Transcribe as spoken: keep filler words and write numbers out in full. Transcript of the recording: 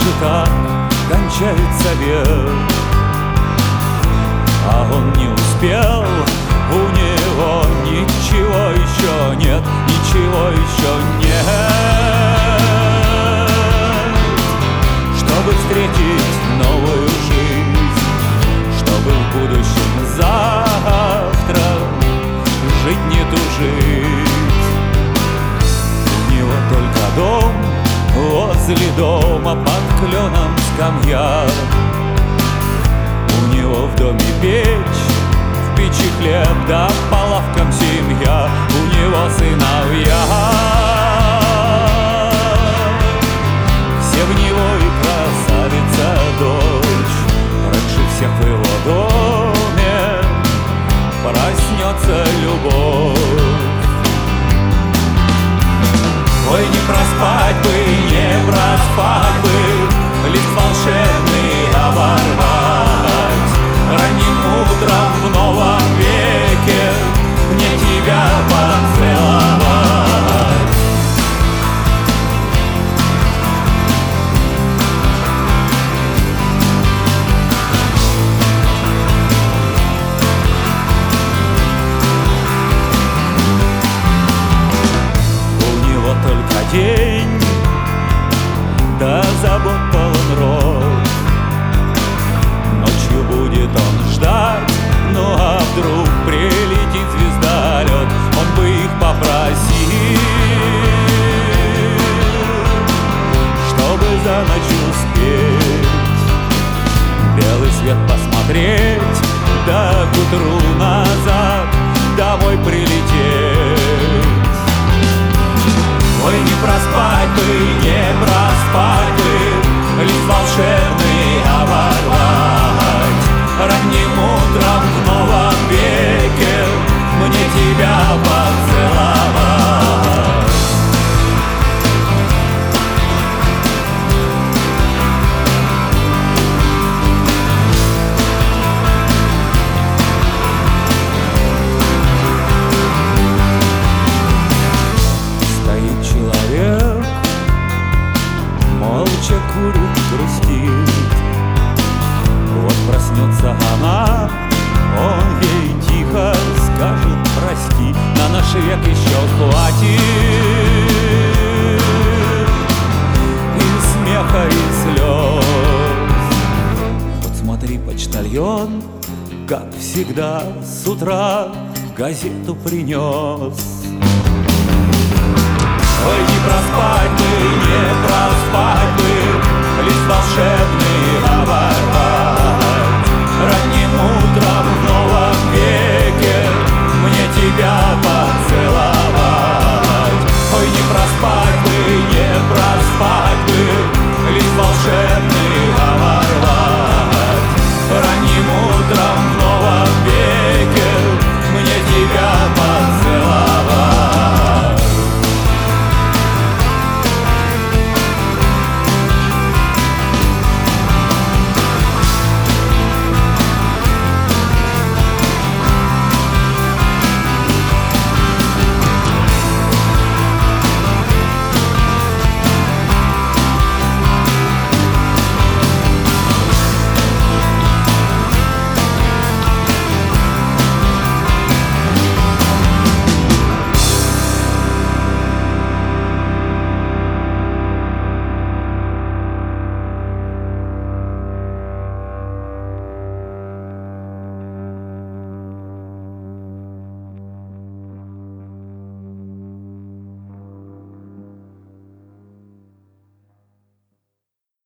же так кончается век. А он не успел, у него ничего еще нет, ничего еще нет, чтобы встретить новую жизнь, чтобы в будущем завтра жить не тужить. У него только дом, возле дома под кленом скамья. У него в доме печь, в печи хлеб, да по лавкам семья. У него сыновья, все в него и красавица дочь. Раньше всех в его доме проснется любовь. Ой, не проспать бы, не проспать бы, лист волшебный оборвать. Ранним утром в новом веке мне тебя поцеловать. У него только день, да забот полон рот. Ночью будет он ждать, ну а вдруг прилетит звездолет, он бы их попросил, чтобы за ночь успеть белый свет посмотреть, да к утру назад домой прилететь. Ой, не проспать бы, не проспать бы, лист волшебный оборвать. Ранним утром в новом веке мне тебя поцеловать. Стоит человек, молча курит, грустит. Вот проснется она, он ей тихо скажет прости, на наш век еще хватит и смеха, и слез. Вот смотри, почтальон, как всегда, с утра газету принес. Ой, не проспать бы, не проспать